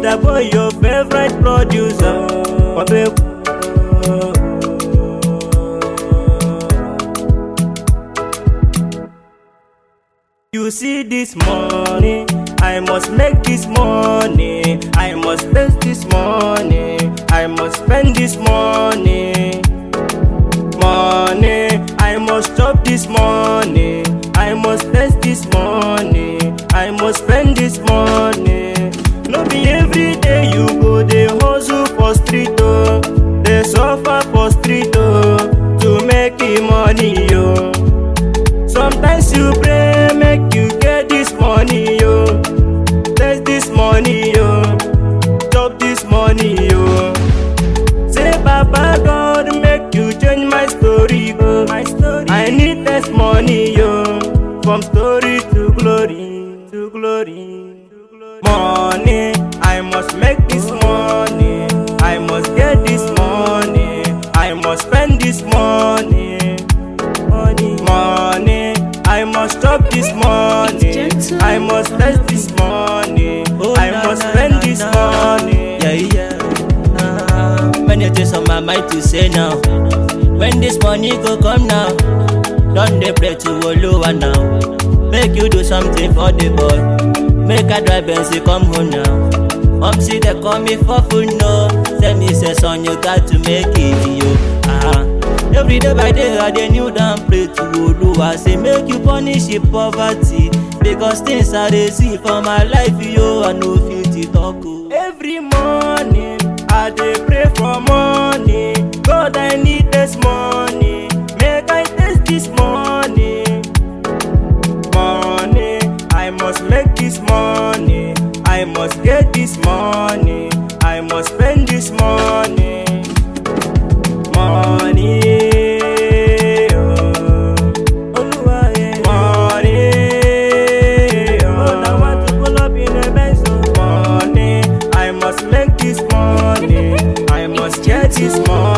the boy, your favorite producer. My baby. You see this money, I must make this money. I must spend this money. I must spend this money. Money, I must chop this money. I must spend this money. I must spend this money. No be every day you go dey hustle for street oh, dey suffer for street oh, to make the money yo. Sometimes you pray make you get this money yo, taste this money yo, chop this money yo. Say Baba God make you change my story go. I need this money yo, from story to glory, to glory, to glory. Money, I must make this money. I must get this money. I must spend this money. Money, I must chop this money. I must test this money. I must spend this money. Many things on my mind to say now. When this money go come now, don't they pray to Oluwa now. Make you do something for the boy. Make a drive and say come home now. Mom see they call me for food no. Tell me say son you got to make it yo. Every day by day I dey kneel down pray to Oluwa. Say make you punish the poverty, because things I dey see for my life yo, I no fit to talk oh. Every morning I dey pray for money. God I need this money. Make I taste this money. Money, I must make this money. I must get this money. I must spend this money. Money, oh, Oluwa, yeah. Money, oh, I want to pull up in a Benz. Money, I must make this money. I must get this money.